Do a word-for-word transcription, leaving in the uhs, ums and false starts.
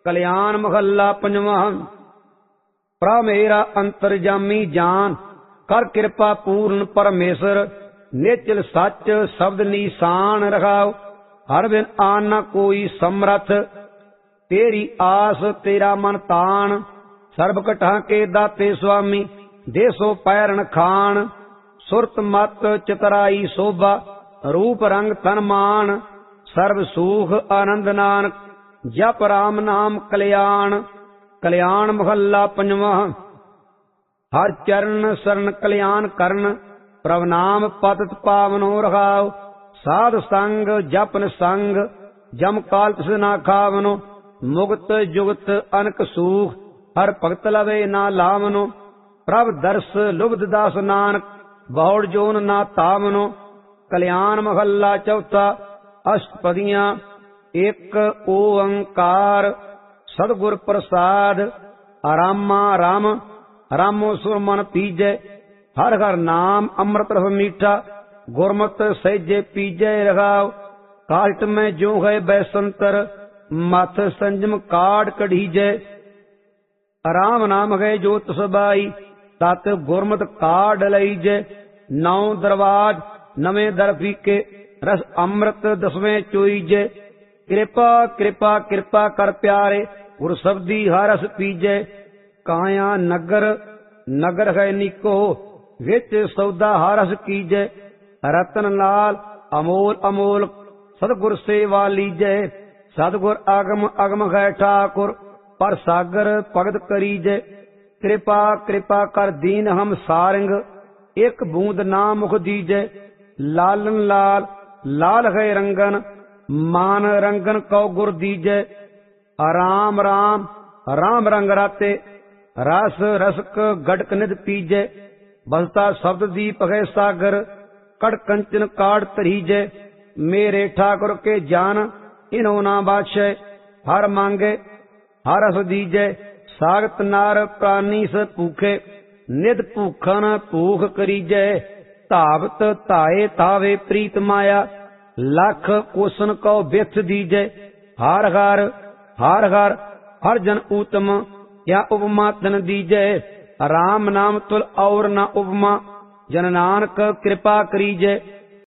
कल्याण महला पंजवा। प्रभ मेरा अंतरजामी जान कर कृपा पूर्ण परमेश्वर, निचल सच शब्द निशान रखाओ, हर बिन आन न कोई समरथ, तेरी आस तेरा मन तान, सर्ब कटा के दाते स्वामी, देसो पैरण खान, सुरत मत चितराई शोभा, रूप रंग तन मान, सर्व सुख आनंद नानक, जप राम नाम कल्याण। कल्याण महला पंजवा। हर चरण शरण कल्याण करन, प्रभ नाम पतित पावनो रखाओ, साध संग जपन संग, जम काल तिस ना खावनो, मुक्त जुगत अनक सूख, हर भगत लवे ना लावनो, प्रभ दर्श लुब्ध दास नानक, बहुड़ जोन ना तावनो। कल्याण महला चौथा। अष्टपदियां। एक ओंकार सतगुर प्रसाद, रामा राम रामो सुर मन पीजै, हर हर नाम अमृत रस मीठा, गुरमत सहजे पीजै रखाओ, काष्ट में जो है बैसंतर, मथ संजम काट कढ़ीजै, राम नाम है जो तसबाई, तत गुरमत काढ़ लईजै, नौ दरवाज नवे दर फीके, रस अमृत दसवें चोईजै, कृपा कृपा कृपा कर प्यारे, गुर शब्दी हरस पीजै, काया नगर नगर है निको, विच सौदा हरस कीजै, रतन लाल अमोल अमोल, सतगुर सेवा लीजै, सतगुर अगम अगम है ठाकुर, पर सागर भगत करीजै, कृपा कृपा कर दीन हम सारंग, एक बूंद ना मुख दीजै, लालन लाल लाल है रंगन, मान रंगन कौ गुर दीजै, राम राम राम रंग राते, रस रसक गड़क निध पीजै, बसता शब्द दीप है सागर, कड़ कंचन काड़ तरीजै, मेरे ठाकुर के जान इनो ना बादशाह, हर मांगे हर रस दीजै, सागत नार प्राणी से भूखे, निध भूखन भूख करीजै, धावत धाए तावे प्रीत माया, लख कोसन कौ बिथ दीजै, हार हार हार हार हर जन उत्तम, या उपमा तन दीजै, राम नाम तुल और न उपमा, जन नानक कृपा करीजै,